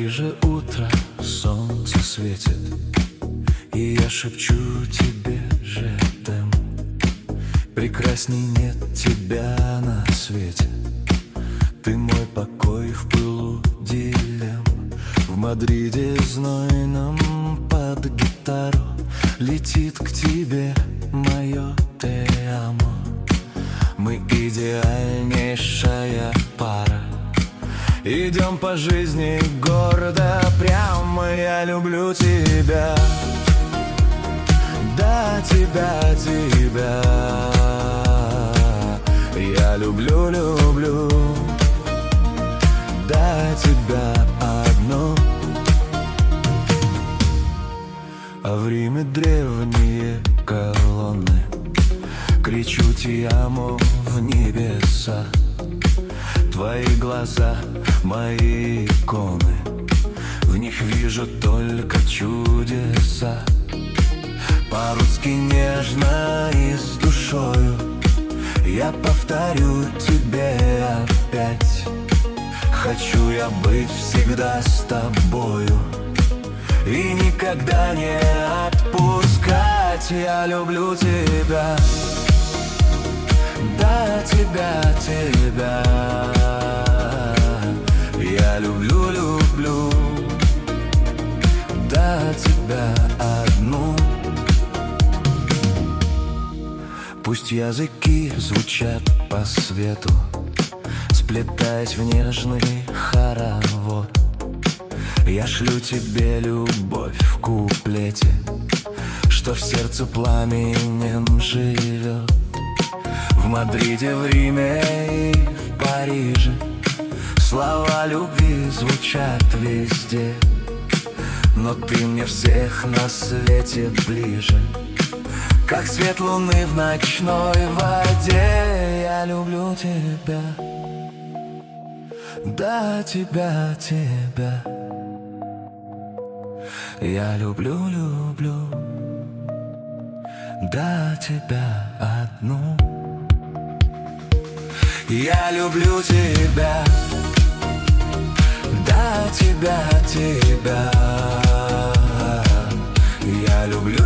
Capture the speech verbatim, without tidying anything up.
Ближе утро, солнце светит, и я шепчу тебе жетем. Прекрасней нет тебя на свете. Ты мой покой в пылу дилемм. В Мадриде знойном под гитару летит к тебе мое «Те амо». Мы идеальнейшая пара. Идем по жизни гордо, прямо. Я люблю тебя, да, тебя, тебя. Я люблю, люблю, да, тебя одну. А в Риме древние колонны кричу «Ти амо» в небеса. Твои глаза, мои иконы, в них вижу только чудеса. По-русски нежно и с душою я повторю тебе опять. Хочу я быть всегда с тобою и никогда не отпускать. Я люблю тебя, да, тебя, тебя. Я люблю, люблю, да, тебя одну. Пусть языки звучат по свету, сплетаясь в нежный хоровод. Я шлю тебе любовь в куплете, что в сердце пламенем живет. В Мадриде, в Риме и в Париже слова любви звучат везде. Но ты мне всех на свете ближе, как свет луны в ночной воде. Я люблю тебя, да, тебя, тебя. Я люблю, люблю, да, тебя одну. Я люблю тебя, да, тебя, тебя. Я люблю,